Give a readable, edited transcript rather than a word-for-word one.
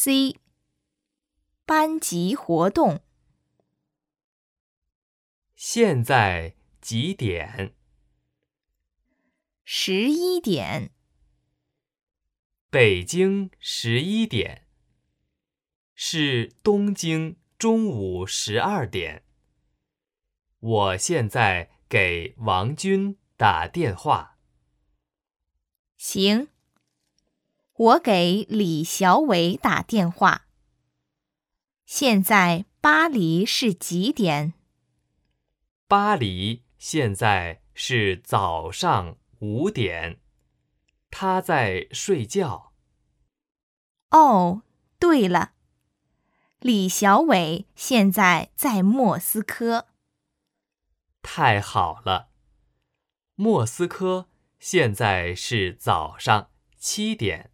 C. 班级活动。 现在几点 ？11点。 北京11点，是东京中午12点。我现在给王军打电话。 行，我给李小伟打电话。现在巴黎是几点？ 巴黎现在是早上5点，他在睡觉。 哦，对了，李小伟现在在莫斯科。 太好了，莫斯科现在是早上7点。